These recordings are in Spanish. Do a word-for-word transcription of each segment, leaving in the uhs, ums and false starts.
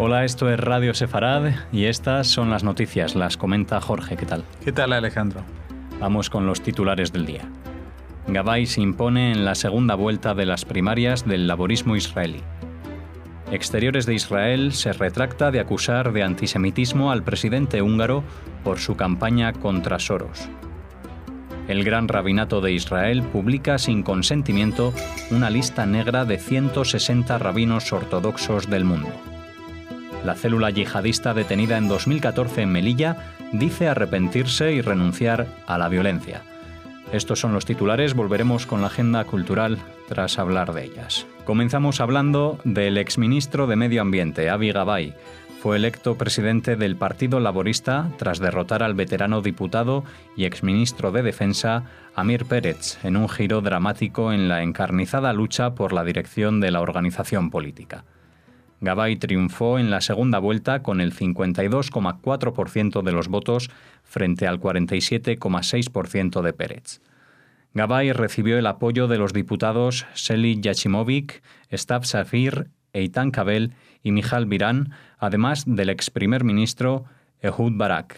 Hola, esto es Radio Sefarad y estas son las noticias. Las comenta Jorge. ¿Qué tal? ¿Qué tal, Alejandro? Vamos con los titulares del día. Gabay se impone en la segunda vuelta de las primarias del laborismo israelí. Exteriores de Israel se retracta de acusar de antisemitismo al presidente húngaro por su campaña contra Soros. El Gran Rabinato de Israel publica sin consentimiento una lista negra de ciento sesenta rabinos ortodoxos del mundo. La célula yihadista detenida en dos mil catorce en Melilla dice arrepentirse y renunciar a la violencia. Estos son los titulares, volveremos con la agenda cultural tras hablar de ellas. Comenzamos hablando del exministro de Medio Ambiente, Avi Gabay. Fue electo presidente del Partido Laborista tras derrotar al veterano diputado y exministro de Defensa Amir Peretz en un giro dramático en la encarnizada lucha por la dirección de la organización política. Gabay triunfó en la segunda vuelta con el cincuenta y dos coma cuatro por ciento de los votos frente al cuarenta y siete coma seis por ciento de Peretz. Gabay recibió el apoyo de los diputados Sheli Yachimovic, Stav Shafir, Eitan Kabel y Michal Biran, además del ex primer ministro Ehud Barak.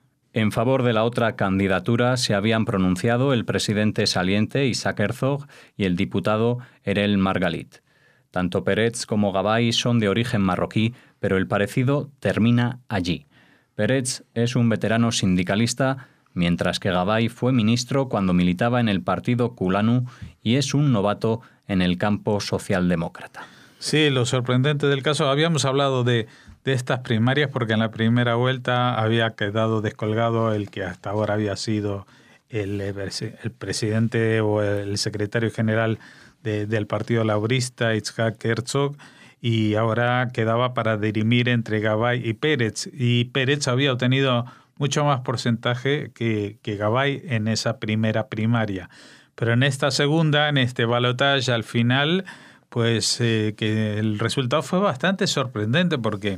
En favor de la otra candidatura se habían pronunciado el presidente saliente Isaac Herzog y el diputado Erel Margalit. Tanto Peretz como Gabay son de origen marroquí, pero el parecido termina allí. Peretz es un veterano sindicalista, mientras que Gabay fue ministro cuando militaba en el partido Kulanu y es un novato en el campo socialdemócrata. Sí, lo sorprendente del caso, habíamos hablado de, de estas primarias porque en la primera vuelta había quedado descolgado el que hasta ahora había sido el, el presidente o el secretario general de, del Partido Laborista, Isaac Herzog, y ahora quedaba para dirimir entre Gabay y Peretz. Y Peretz había obtenido mucho más porcentaje que, que Gabay en esa primera primaria. Pero en esta segunda, en este balotaje, al final, pues eh, que el resultado fue bastante sorprendente porque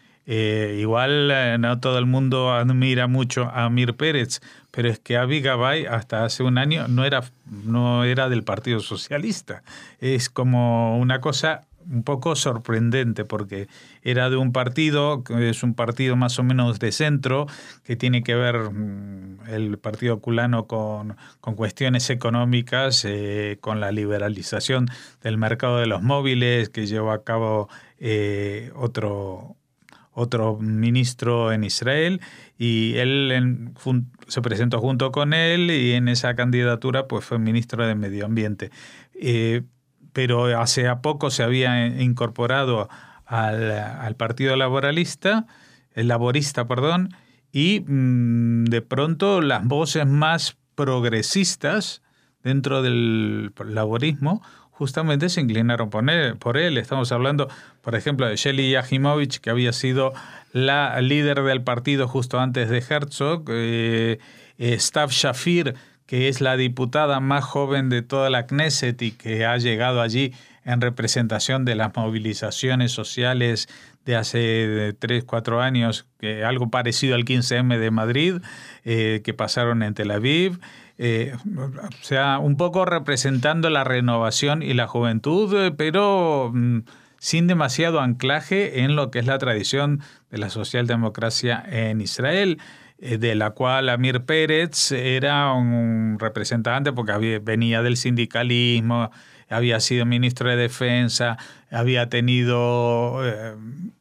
eh, igual eh, no todo el mundo admira mucho a Amir Peretz, pero es que Avi Gabay hasta hace un año no era, no era del Partido Socialista. Es como una cosa un poco sorprendente porque era de un partido, que es un partido más o menos de centro, que tiene que ver el Partido Kulanu con, con cuestiones económicas, eh, con la liberalización del mercado de los móviles que llevó a cabo eh, otro, otro ministro en Israel, y él en, fun, se presentó junto con él y en esa candidatura pues fue ministro de Medio Ambiente. Eh, pero hace a poco se había incorporado al, al Partido Laboralista, el Laborista, perdón, y mmm, de pronto las voces más progresistas dentro del laborismo justamente se inclinaron por él. Por él. Estamos hablando, por ejemplo, de Sheli Yachimovic, que había sido la líder del partido justo antes de Herzog, eh, eh, Stav Shafir, que es la diputada más joven de toda la Knesset y que ha llegado allí en representación de las movilizaciones sociales de hace tres, cuatro años, que algo parecido al quince eme de Madrid, eh, que pasaron en Tel Aviv. Eh, o sea, un poco representando la renovación y la juventud, pero mm, sin demasiado anclaje en lo que es la tradición de la socialdemocracia en Israel, de la cual Amir Peretz era un representante porque había, venía del sindicalismo, había sido ministro de Defensa, había tenido eh,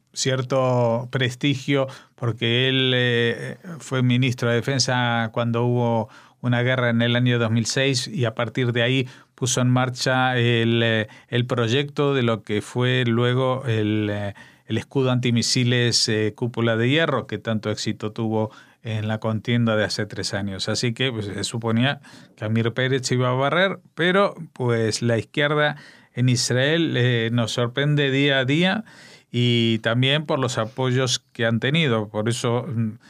cierto prestigio porque él eh, fue ministro de Defensa cuando hubo una guerra en el año dos mil seis y a partir de ahí puso en marcha el, el proyecto de lo que fue luego el, el escudo antimisiles eh, Cúpula de Hierro, que tanto éxito tuvo en la contienda de hace tres años. Así que pues, se suponía que Amir Peretz iba a barrer, pero pues la izquierda en Israel eh, nos sorprende día a día y también por los apoyos que han tenido. Por eso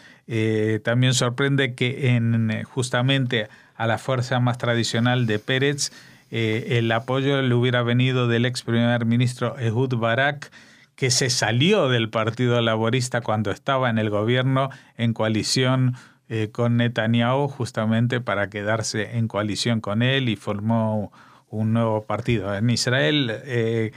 eh, también sorprende que en justamente a la fuerza más tradicional de Peretz eh, el apoyo le hubiera venido del ex primer ministro Ehud Barak, que se salió del Partido Laborista cuando estaba en el gobierno en coalición eh, con Netanyahu, justamente para quedarse en coalición con él, y formó un nuevo partido. En Israel, eh,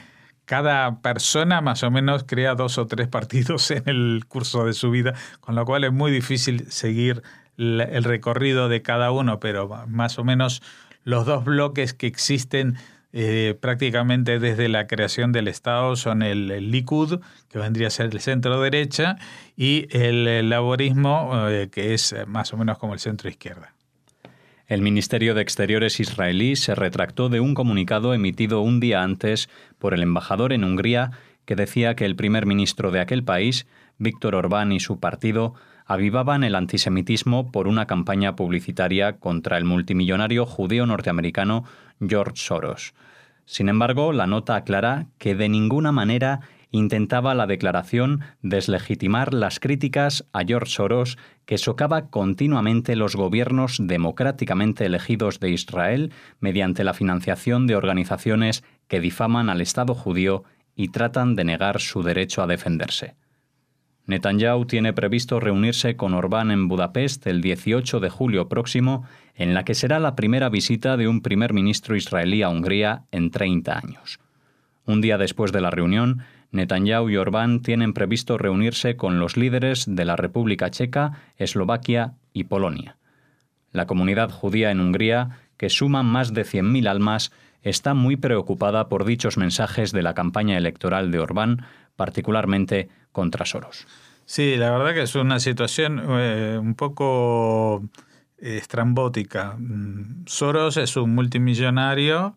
cada persona más o menos crea dos o tres partidos en el curso de su vida, con lo cual es muy difícil seguir el recorrido de cada uno, pero más o menos los dos bloques que existen eh, prácticamente desde la creación del Estado son el, el Likud, que vendría a ser el centro derecha, y el, el laborismo, eh, que es más o menos como el centro izquierda. El Ministerio de Exteriores israelí se retractó de un comunicado emitido un día antes por el embajador en Hungría que decía que el primer ministro de aquel país, Víktor Orbán, y su partido avivaban el antisemitismo por una campaña publicitaria contra el multimillonario judío norteamericano George Soros. Sin embargo, la nota aclara que de ninguna manera intentaba la declaración deslegitimar las críticas a George Soros, que socava continuamente los gobiernos democráticamente elegidos de Israel mediante la financiación de organizaciones que difaman al Estado judío y tratan de negar su derecho a defenderse. Netanyahu tiene previsto reunirse con Orbán en Budapest el dieciocho de julio próximo, en la que será la primera visita de un primer ministro israelí a Hungría en treinta años. Un día después de la reunión, Netanyahu y Orbán tienen previsto reunirse con los líderes de la República Checa, Eslovaquia y Polonia. La comunidad judía en Hungría, que suma más de cien mil almas, está muy preocupada por dichos mensajes de la campaña electoral de Orbán, particularmente contra Soros. Sí, la verdad que es una situación eh, un poco estrambótica. Soros es un multimillonario,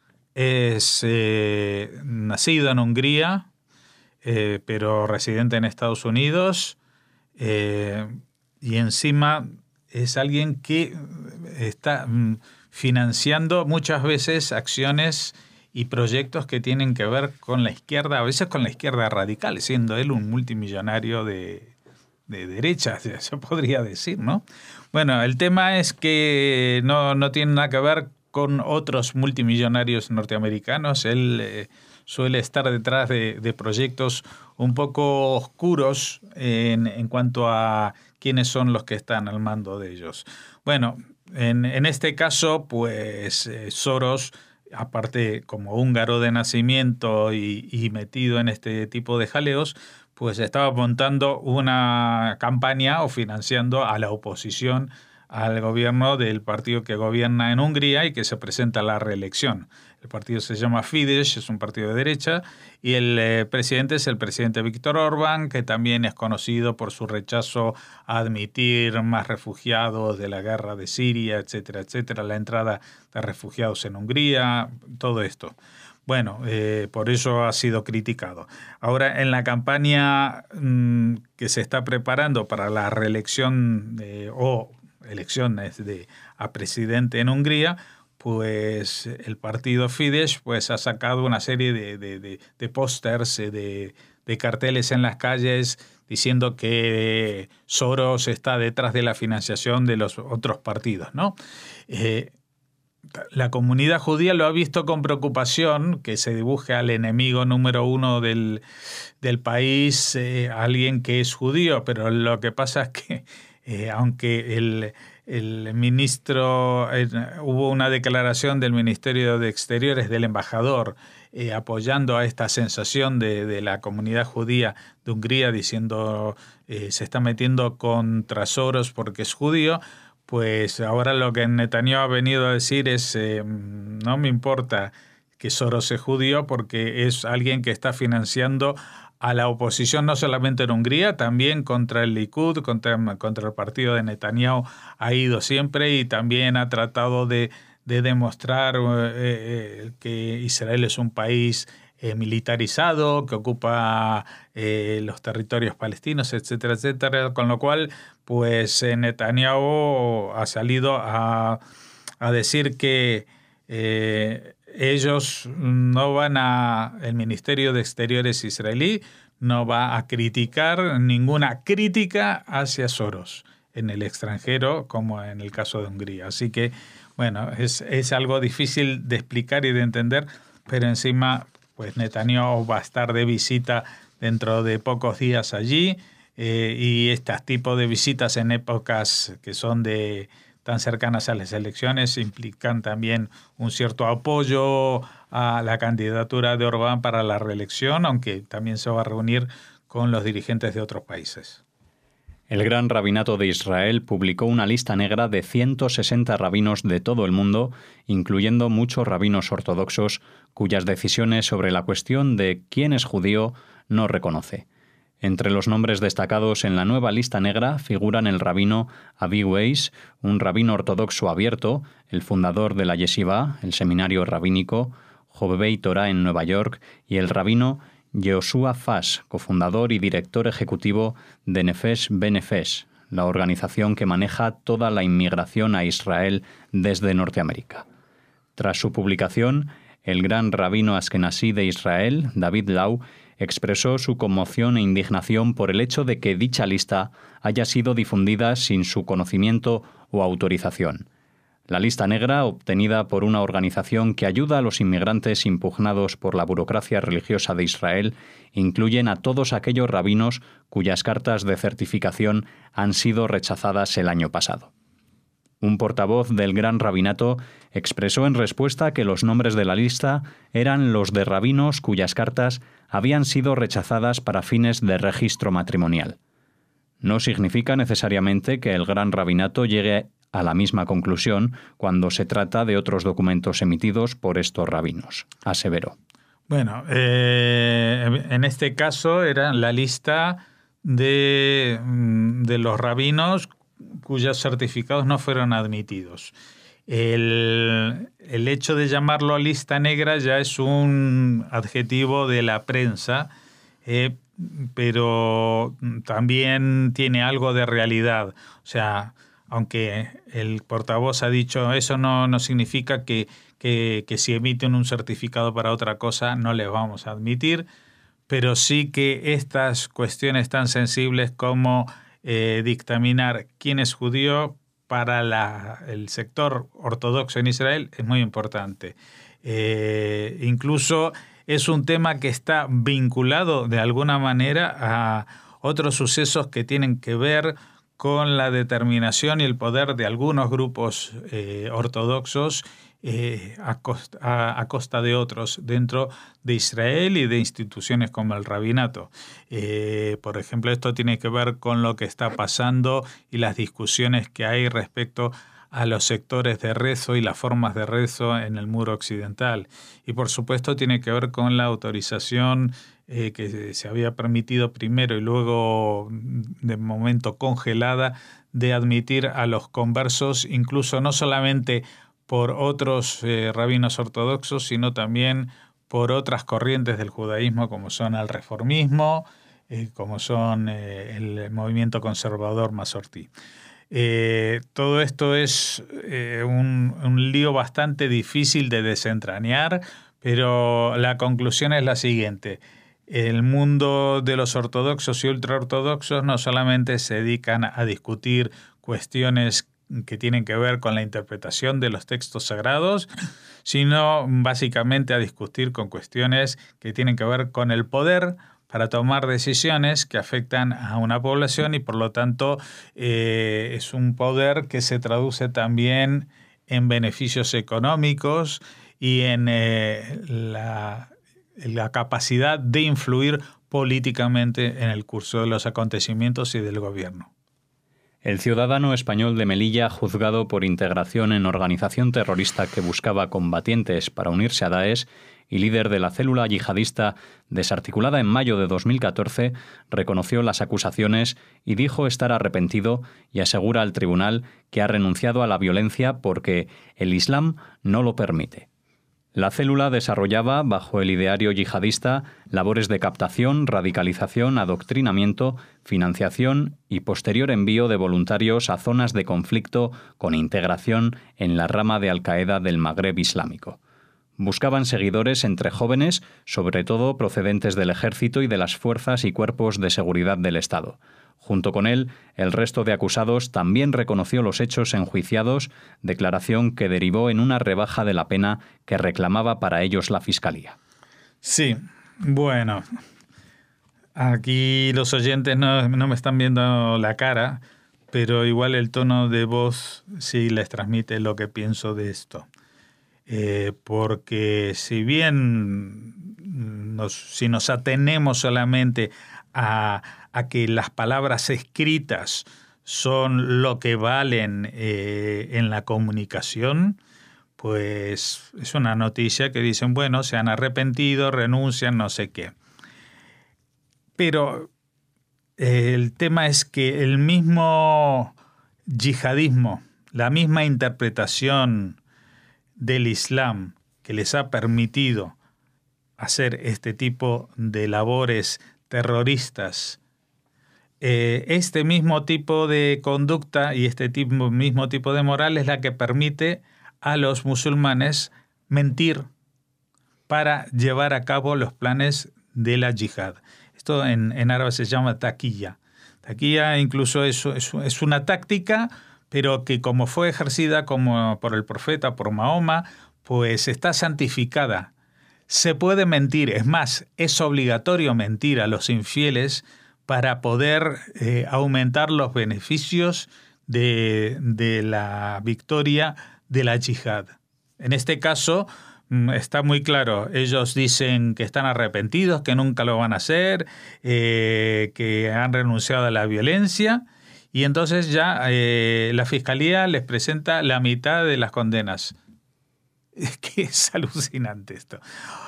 es eh, nacido en Hungría, eh, pero residente en Estados Unidos, eh, y encima es alguien que está financiando muchas veces acciones y proyectos que tienen que ver con la izquierda, a veces con la izquierda radical, siendo él un multimillonario de, de derecha, se podría decir, ¿no? Bueno, el tema es que no, no tiene nada que ver con otros multimillonarios norteamericanos. Él eh, suele estar detrás de, de proyectos un poco oscuros en, en cuanto a quiénes son los que están al mando de ellos. Bueno, en, en este caso, pues eh, Soros, aparte como húngaro de nacimiento y, y metido en este tipo de jaleos, pues estaba montando una campaña o financiando a la oposición al gobierno del partido que gobierna en Hungría y que se presenta a la reelección. El partido se llama Fidesz, es un partido de derecha, y el eh, presidente es el presidente Víktor Orbán, que también es conocido por su rechazo a admitir más refugiados de la guerra de Siria, etcétera, etcétera, la entrada de refugiados en Hungría, todo esto. Bueno, eh, por eso ha sido criticado. Ahora, en la campaña mmm, que se está preparando para la reelección de, o elecciones de, a presidente en Hungría, pues el partido Fidesz pues, ha sacado una serie de, de, de, de pósters, de, de carteles en las calles diciendo que Soros está detrás de la financiación de los otros partidos, ¿no? Eh, La comunidad judía lo ha visto con preocupación, que se dibuje al enemigo número uno del, del país, eh, alguien que es judío, pero lo que pasa es que eh, aunque el, el ministro, eh, hubo una declaración del Ministerio de Exteriores, del embajador, eh, apoyando a esta sensación de, de la comunidad judía de Hungría, diciendo eh, se está metiendo contra Soros porque es judío. Pues ahora lo que Netanyahu ha venido a decir es eh, no me importa que Soros sea judío porque es alguien que está financiando a la oposición no solamente en Hungría, también contra el Likud, contra, contra el partido de Netanyahu ha ido siempre y también ha tratado de, de demostrar eh, que Israel es un país eh, militarizado, que ocupa eh, los territorios palestinos, etcétera, etcétera, con lo cual pues eh, Netanyahu ha salido a, a decir que eh, ellos no van a, el Ministerio de Exteriores israelí no va a criticar ninguna crítica hacia Soros en el extranjero, como en el caso de Hungría. Así que, bueno, es, es algo difícil de explicar y de entender, pero encima, pues Netanyahu va a estar de visita dentro de pocos días allí, eh, y estos tipos de visitas en épocas que son de tan cercanas a las elecciones implican también un cierto apoyo a la candidatura de Orbán para la reelección, aunque también se va a reunir con los dirigentes de otros países. El Gran Rabinato de Israel publicó una lista negra de ciento sesenta rabinos de todo el mundo, incluyendo muchos rabinos ortodoxos, cuyas decisiones sobre la cuestión de quién es judío no reconoce. Entre los nombres destacados en la nueva lista negra figuran el rabino Avi Weiss, un rabino ortodoxo abierto, el fundador de la Yeshiva, el seminario rabínico, Jovevei Torah en Nueva York, y el rabino Yehoshua Fass, cofundador y director ejecutivo de Nefesh Benefesh, la organización que maneja toda la inmigración a Israel desde Norteamérica. Tras su publicación, el gran rabino askenazí de Israel, David Lau, expresó su conmoción e indignación por el hecho de que dicha lista haya sido difundida sin su conocimiento o autorización. La lista negra, obtenida por una organización que ayuda a los inmigrantes impugnados por la burocracia religiosa de Israel, incluyen a todos aquellos rabinos cuyas cartas de certificación han sido rechazadas el año pasado. Un portavoz del Gran Rabinato expresó en respuesta que los nombres de la lista eran los de rabinos cuyas cartas habían sido rechazadas para fines de registro matrimonial. No significa necesariamente que el Gran Rabinato llegue a la misma conclusión cuando se trata de otros documentos emitidos por estos rabinos, aseveró. Bueno, eh, en este caso era la lista de, de los rabinos cuyos certificados no fueron admitidos. El, el hecho de llamarlo lista negra ya es un adjetivo de la prensa, eh, pero también tiene algo de realidad. O sea, aunque el portavoz ha dicho eso no, no significa que, que, que si emiten un certificado para otra cosa no les vamos a admitir, pero sí que estas cuestiones tan sensibles como eh, dictaminar quién es judío para la, el sector ortodoxo en Israel es muy importante. Eh, incluso es un tema que está vinculado de alguna manera a otros sucesos que tienen que ver con la determinación y el poder de algunos grupos eh, ortodoxos eh, a, costa, a, a costa de otros dentro de Israel y de instituciones como el rabinato. Eh, por ejemplo, esto tiene que ver con lo que está pasando y las discusiones que hay respecto a los sectores de rezo y las formas de rezo en el muro occidental. Y por supuesto tiene que ver con la autorización eh, que se había permitido primero y luego de momento congelada de admitir a los conversos, incluso no solamente por otros eh, rabinos ortodoxos, sino también por otras corrientes del judaísmo como son el reformismo, eh, como son eh, el movimiento conservador masortí. Eh, todo esto es eh, un, un lío bastante difícil de desentrañar, pero la conclusión es la siguiente. El mundo de los ortodoxos y ultraortodoxos no solamente se dedican a discutir cuestiones que tienen que ver con la interpretación de los textos sagrados, sino básicamente a discutir con cuestiones que tienen que ver con el poder para tomar decisiones que afectan a una población y por lo tanto eh, es un poder que se traduce también en beneficios económicos y en eh, la, la capacidad de influir políticamente en el curso de los acontecimientos y del gobierno. El ciudadano español de Melilla, juzgado por integración en organización terrorista que buscaba combatientes para unirse a Daesh y líder de la célula yihadista desarticulada en mayo de dos mil catorce, reconoció las acusaciones y dijo estar arrepentido y asegura al tribunal que ha renunciado a la violencia porque el Islam no lo permite. La célula desarrollaba, bajo el ideario yihadista, labores de captación, radicalización, adoctrinamiento, financiación y posterior envío de voluntarios a zonas de conflicto con integración en la rama de Al-Qaeda del Magreb islámico. Buscaban seguidores entre jóvenes, sobre todo procedentes del ejército y de las fuerzas y cuerpos de seguridad del Estado. Junto con él, el resto de acusados también reconoció los hechos enjuiciados, declaración que derivó en una rebaja de la pena que reclamaba para ellos la Fiscalía. Sí, bueno, aquí los oyentes no, no me están viendo la cara, pero igual el tono de voz sí les transmite lo que pienso de esto. eh, porque si bien nos, si nos atenemos solamente a, a que las palabras escritas son lo que valen eh, en la comunicación, pues es una noticia que dicen, bueno, se han arrepentido, renuncian, no sé qué. Pero eh, el tema es que el mismo yihadismo, la misma interpretación del Islam que les ha permitido hacer este tipo de labores terroristas, eh, este mismo tipo de conducta y este tipo, mismo tipo de moral es la que permite a los musulmanes mentir para llevar a cabo los planes de la yihad. Esto en, en árabe se llama taquilla. Taquilla incluso es, es, es una táctica, pero que como fue ejercida como por el profeta, por Mahoma, pues está santificada. Se puede mentir, es más, es obligatorio mentir a los infieles para poder eh, aumentar los beneficios de, de la victoria de la yihad. En este caso está muy claro, ellos dicen que están arrepentidos, que nunca lo van a hacer, eh, que han renunciado a la violencia, y entonces ya eh, la Fiscalía les presenta la mitad de las condenas. Es que es alucinante esto.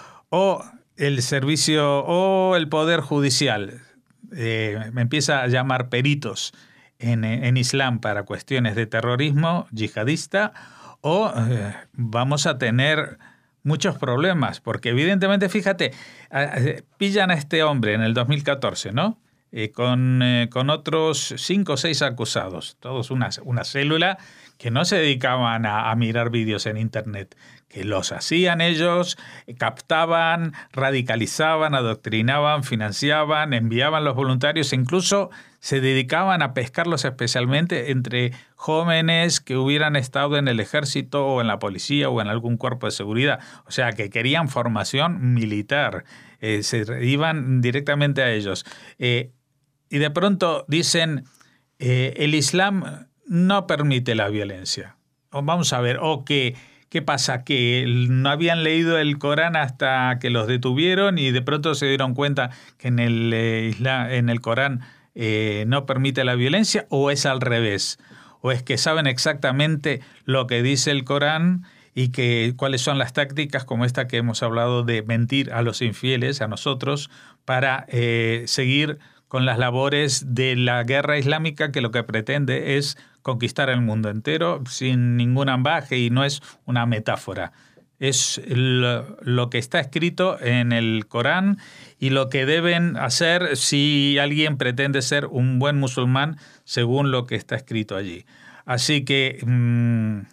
O el servicio, o el Poder Judicial eh, me empieza a llamar peritos en, en Islam para cuestiones de terrorismo yihadista, o eh, vamos a tener muchos problemas, porque evidentemente, fíjate, eh, pillan a este hombre en el dos mil catorce, ¿no? Eh, con, eh, con otros cinco o seis acusados, todos una, una célula que no se dedicaban a, a mirar vídeos en internet, que los hacían ellos, captaban, radicalizaban, adoctrinaban, financiaban, enviaban los voluntarios e incluso se dedicaban a pescarlos especialmente entre jóvenes que hubieran estado en el ejército o en la policía o en algún cuerpo de seguridad. O sea, que querían formación militar, eh, se iban directamente a ellos. Eh, y de pronto dicen, eh, el Islam no permite la violencia. O vamos a ver, o que... ¿Qué pasa? Que no habían leído el Corán hasta que los detuvieron y de pronto se dieron cuenta que en el, eh, Islam, en el Corán eh, no permite la violencia, o es al revés. O es que saben exactamente lo que dice el Corán y que cuáles son las tácticas como esta que hemos hablado de mentir a los infieles, a nosotros, para eh, seguir con las labores de la guerra islámica, que lo que pretende es conquistar el mundo entero sin ningún ambaje, y no es una metáfora. Es lo, lo que está escrito en el Corán y lo que deben hacer si alguien pretende ser un buen musulmán según lo que está escrito allí. Así que mmm,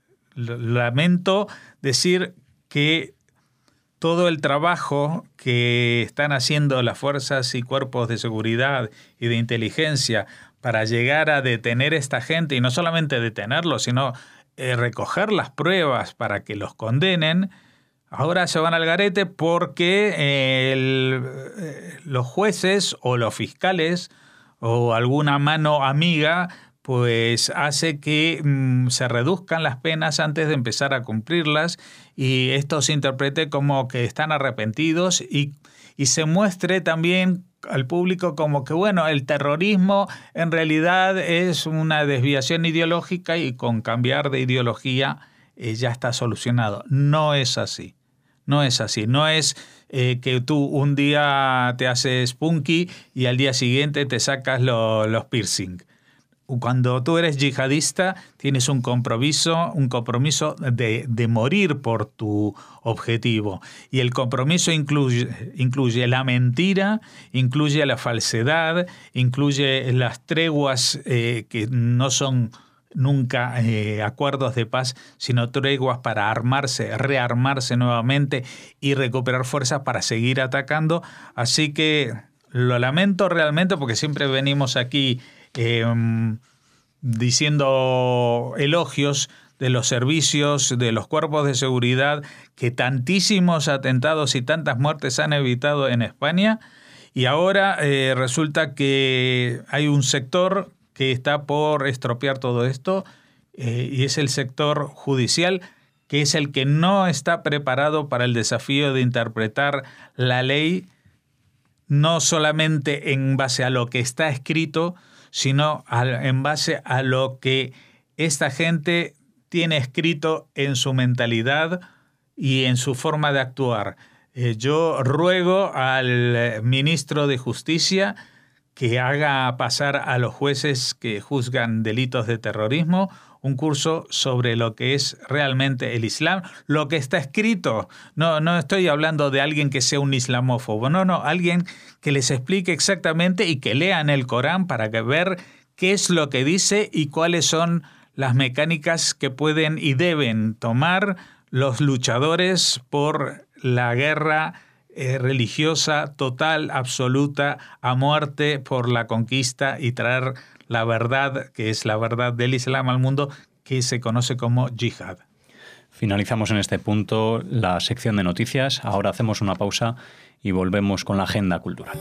lamento decir que todo el trabajo que están haciendo las fuerzas y cuerpos de seguridad y de inteligencia para llegar a detener a esta gente, y no solamente detenerlos, sino eh, recoger las pruebas para que los condenen, ahora se van al garete porque eh, el, eh, los jueces o los fiscales o alguna mano amiga pues hace que mmm, se reduzcan las penas antes de empezar a cumplirlas, y esto se interprete como que están arrepentidos y, y se muestre también al público como que, bueno, el terrorismo en realidad es una desviación ideológica y con cambiar de ideología eh, ya está solucionado. No es así. No es así. No es eh, que tú un día te haces punky y al día siguiente te sacas lo, los piercing. Cuando tú eres yihadista, tienes un compromiso, un compromiso de, de morir por tu objetivo. Y el compromiso incluye, incluye la mentira, incluye la falsedad, incluye las treguas eh, que no son nunca eh, acuerdos de paz, sino treguas para armarse, rearmarse nuevamente y recuperar fuerzas para seguir atacando. Así que lo lamento realmente, porque siempre venimos aquí Eh, diciendo elogios de los servicios, de los cuerpos de seguridad, que tantísimos atentados y tantas muertes han evitado en España, y ahora eh, resulta que hay un sector que está por estropear todo esto, eh, y es el sector judicial, que es el que no está preparado para el desafío de interpretar la ley no solamente en base a lo que está escrito, sino en base a lo que esta gente tiene escrito en su mentalidad y en su forma de actuar. Eh, yo ruego al ministro de Justicia que haga pasar a los jueces que juzgan delitos de terrorismo un curso sobre lo que es realmente el Islam, lo que está escrito. No, no estoy hablando de alguien que sea un islamófobo, no, no, alguien que les explique exactamente y que lean el Corán para que ver qué es lo que dice y cuáles son las mecánicas que pueden y deben tomar los luchadores por la guerra eh, religiosa total, absoluta, a muerte por la conquista y traer la verdad, que es la verdad del Islam al mundo, que se conoce como yihad. Finalizamos en este punto la sección de noticias. Ahora hacemos una pausa y volvemos con la agenda cultural.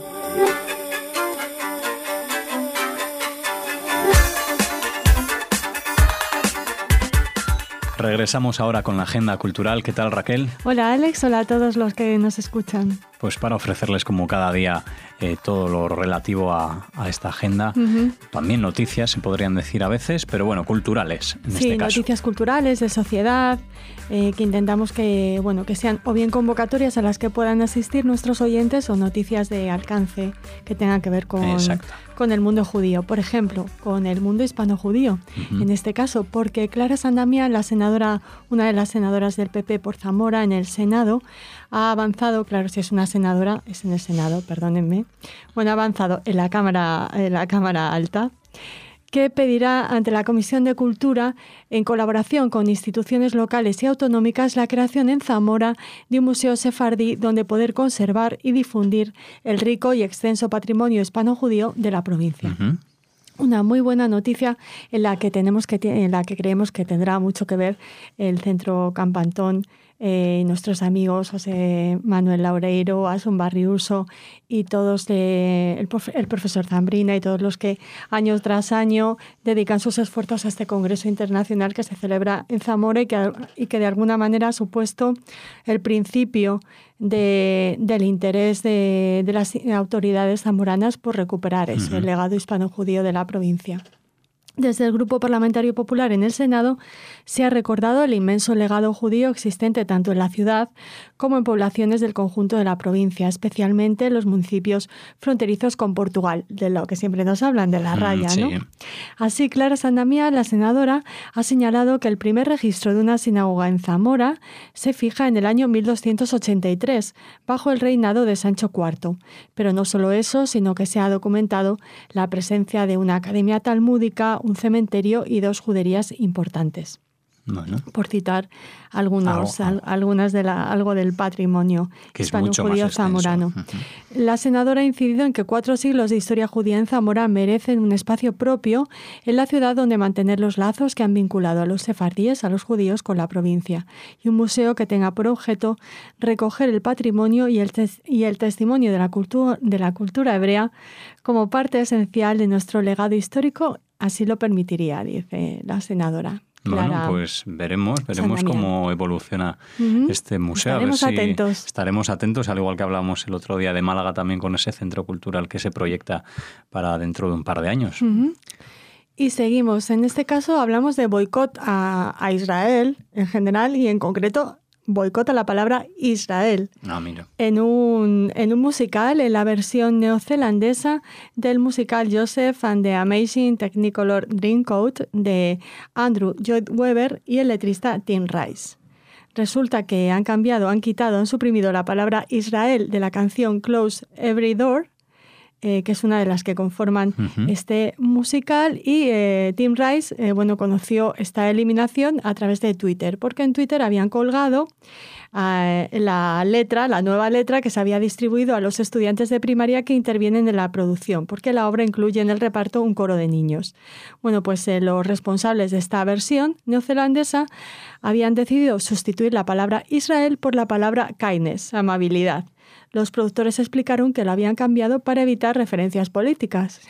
Regresamos ahora con la agenda cultural. ¿Qué tal, Raquel? Hola, Alex. Hola a todos los que nos escuchan. Pues para ofrecerles como cada día eh, todo lo relativo a, a esta agenda. Uh-huh. También noticias, se podrían decir a veces, pero bueno, culturales en sí, este caso. Sí, noticias culturales, de sociedad, eh, que intentamos que, bueno, que sean o bien convocatorias a las que puedan asistir nuestros oyentes o noticias de alcance que tengan que ver con, con el mundo judío. Por ejemplo, con el mundo hispano-judío, uh-huh. en este caso, porque Clara San Damián, la senadora, una de las senadoras del P P por Zamora en el Senado, ha avanzado, claro, si es una senadora, es en el Senado, perdónenme, bueno, ha avanzado en la Cámara, en la Cámara Alta, que pedirá ante la Comisión de Cultura, en colaboración con instituciones locales y autonómicas, la creación en Zamora de un museo sefardí donde poder conservar y difundir el rico y extenso patrimonio hispano-judío de la provincia. Uh-huh. Una muy buena noticia en la que tenemos que en la que creemos que tendrá mucho que ver el Centro Campantón, eh, nuestros amigos José Manuel Laureiro, Asun Barriuso y todos de, el, profe, el profesor Zambrina y todos los que año tras año dedican sus esfuerzos a este congreso internacional que se celebra en Zamora y que, y que de alguna manera ha supuesto el principio de, del interés de, de las autoridades zamoranas por recuperar eso, uh-huh. el legado hispano-judío de la provincia. Desde el Grupo Parlamentario Popular en el Senado se ha recordado el inmenso legado judío existente tanto en la ciudad como en poblaciones del conjunto de la provincia, especialmente en los municipios fronterizos con Portugal, de lo que siempre nos hablan, de la raya, mm, sí. ¿no? Así, Clara San Damián, la senadora, ha señalado que el primer registro de una sinagoga en Zamora se fija en el año mil doscientos ochenta y tres, bajo el reinado de Sancho cuarto. Pero no solo eso, sino que se ha documentado la presencia de una academia talmúdica, un cementerio y dos juderías importantes. Bueno. Por citar algunos, algo, al, algunas de la, algo del patrimonio hispano-judío zamorano. Uh-huh. La senadora ha incidido en que cuatro siglos de historia judía en Zamora merecen un espacio propio en la ciudad donde mantener los lazos que han vinculado a los sefardíes, a los judíos, con la provincia, y un museo que tenga por objeto recoger el patrimonio y el, tes- y el testimonio de la, cultu- de la cultura hebrea como parte esencial de nuestro legado histórico. Así lo permitiría, dice la senadora. Bueno, Clara pues veremos, veremos cómo evoluciona uh-huh. este museo. Estaremos a ver si atentos. Estaremos atentos, al igual que hablamos el otro día de Málaga también con ese centro cultural que se proyecta para dentro de un par de años. Uh-huh. Y seguimos. En este caso hablamos de boicot a, a Israel en general y en concreto boicot a la palabra Israel. Ah, mira. En un, en un musical, en la versión neozelandesa del musical Joseph and the Amazing Technicolor Dreamcoat de Andrew Lloyd Webber y el letrista Tim Rice. Resulta que han cambiado, han quitado, han suprimido la palabra Israel de la canción Close Every Door, Eh, que es una de las que conforman uh-huh. este musical, y eh, Tim Rice eh, bueno, conoció esta eliminación a través de Twitter, porque en Twitter habían colgado eh, la letra, la nueva letra que se había distribuido a los estudiantes de primaria que intervienen en la producción, porque la obra incluye en el reparto un coro de niños. Bueno, pues eh, los responsables de esta versión neozelandesa habían decidido sustituir la palabra Israel por la palabra kindness, amabilidad. Los productores explicaron que lo habían cambiado para evitar referencias políticas.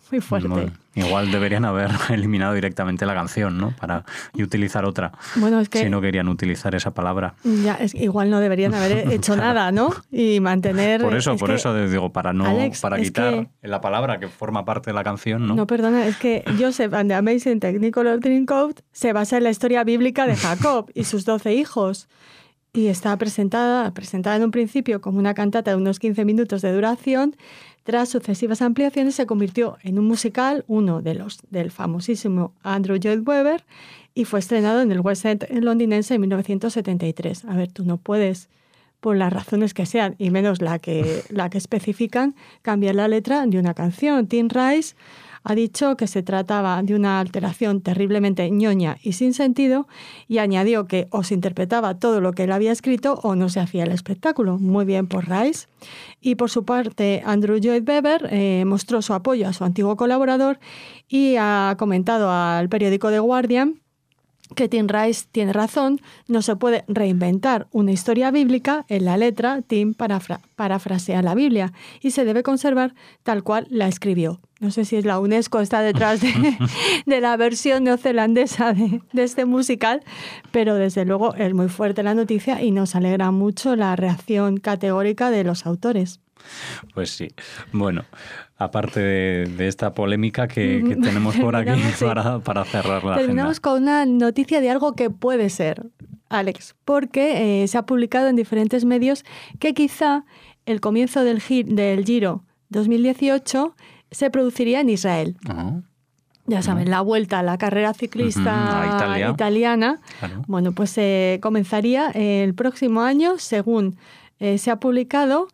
muy fuerte. Bueno, igual deberían haber eliminado directamente la canción, ¿no? Para, y utilizar otra. Bueno, es que si no querían utilizar esa palabra. Ya, es, igual no deberían haber hecho claro. nada, ¿no? Y mantener... Por eso, es por que, eso digo, para no Alex, para quitar que, la palabra que forma parte de la canción, ¿no? No, perdona, es que Joseph and the Amazing Technicolor Dreamcoat se basa en la historia bíblica de Jacob y sus doce hijos. Y está presentada, presentada en un principio como una cantata de unos quince minutos de duración. Tras sucesivas ampliaciones se convirtió en un musical, uno de los del famosísimo Andrew Lloyd Webber, y fue estrenado en el West End londinense en mil novecientos setenta y tres. A ver, tú no puedes, por las razones que sean, y menos la que, la que especifican, cambiar la letra de una canción. Tim Rice ha dicho que se trataba de una alteración terriblemente ñoña y sin sentido, y añadió que o se interpretaba todo lo que él había escrito o no se hacía el espectáculo. Muy bien por Rice. Y por su parte, Andrew Lloyd Webber eh, mostró su apoyo a su antiguo colaborador y ha comentado al periódico The Guardian que Tim Rice tiene razón, no se puede reinventar una historia bíblica. En la letra, Tim parafra- parafrasea la Biblia y se debe conservar tal cual la escribió. No sé si es la UNESCO está detrás de, de la versión neozelandesa de, de este musical, pero desde luego es muy fuerte la noticia y nos alegra mucho la reacción categórica de los autores. Pues sí. Bueno, aparte de, de esta polémica que, que tenemos por aquí para, para cerrar la Terminamos agenda. con una noticia de algo que puede ser, Alex, porque eh, se ha publicado en diferentes medios que quizá el comienzo del, gir, del Giro dos mil dieciocho se produciría en Israel. Uh-huh. Ya saben, uh-huh. la vuelta a la carrera ciclista uh-huh. Italia. italiana, claro. Bueno, pues eh, comenzaría el próximo año, según eh, se ha publicado,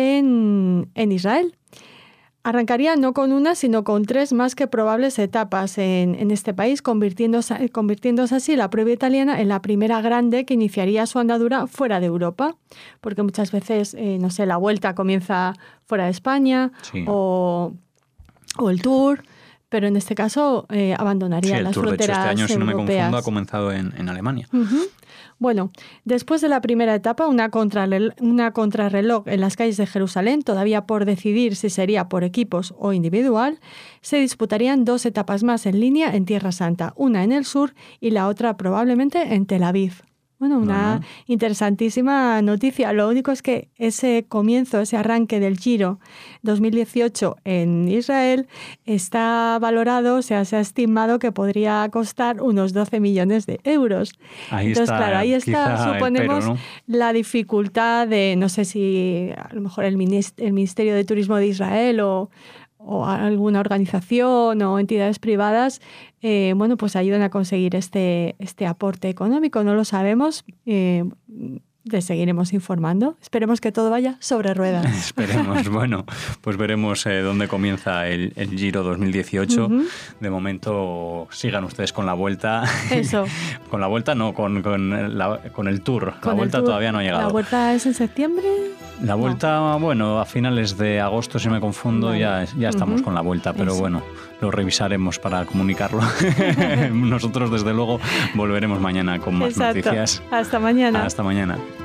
en, en Israel. Arrancaría no con una, sino con tres más que probables etapas en, en este país, convirtiéndose, convirtiéndose así la prueba italiana en la primera grande que iniciaría su andadura fuera de Europa. Porque muchas veces, eh, no sé, la Vuelta comienza fuera de España, sí. o, o el Tour, pero en este caso eh, abandonaría sí, las Tour, fronteras europeas. Sí, el Tour, de hecho, este año, si no me confundo, ha comenzado en, en Alemania. Uh-huh. Bueno, después de la primera etapa, una contrarreloj, una contrarreloj en las calles de Jerusalén, todavía por decidir si sería por equipos o individual, se disputarían dos etapas más en línea en Tierra Santa, una en el sur y la otra probablemente en Tel Aviv. Bueno, una uh-huh. interesantísima noticia. Lo único es que ese comienzo, ese arranque del Giro dos mil dieciocho en Israel está valorado, o sea, se ha estimado que podría costar unos doce millones de euros. Ahí Entonces, está, claro, ahí está, suponemos, pero, ¿no? la dificultad de, no sé si a lo mejor el Ministerio de Turismo de Israel o... o alguna organización o entidades privadas, eh, bueno, pues ayudan a conseguir este, este aporte económico. No lo sabemos, eh, le seguiremos informando. Esperemos que todo vaya sobre ruedas. Esperemos. Bueno, pues veremos eh, dónde comienza el, el Giro dos mil dieciocho. Uh-huh. De momento, sigan ustedes con la Vuelta. Eso. Con la Vuelta no, con, con, la, con el Tour. Con la Vuelta tour. Todavía no ha llegado. ¿La Vuelta es en septiembre? La Vuelta, no. bueno, a finales de agosto, si me confundo, vale. ya, ya estamos uh-huh. con la Vuelta, pero Eso. bueno, lo revisaremos para comunicarlo. Nosotros, desde luego, volveremos mañana con más Exacto. noticias. Hasta mañana. Hasta mañana.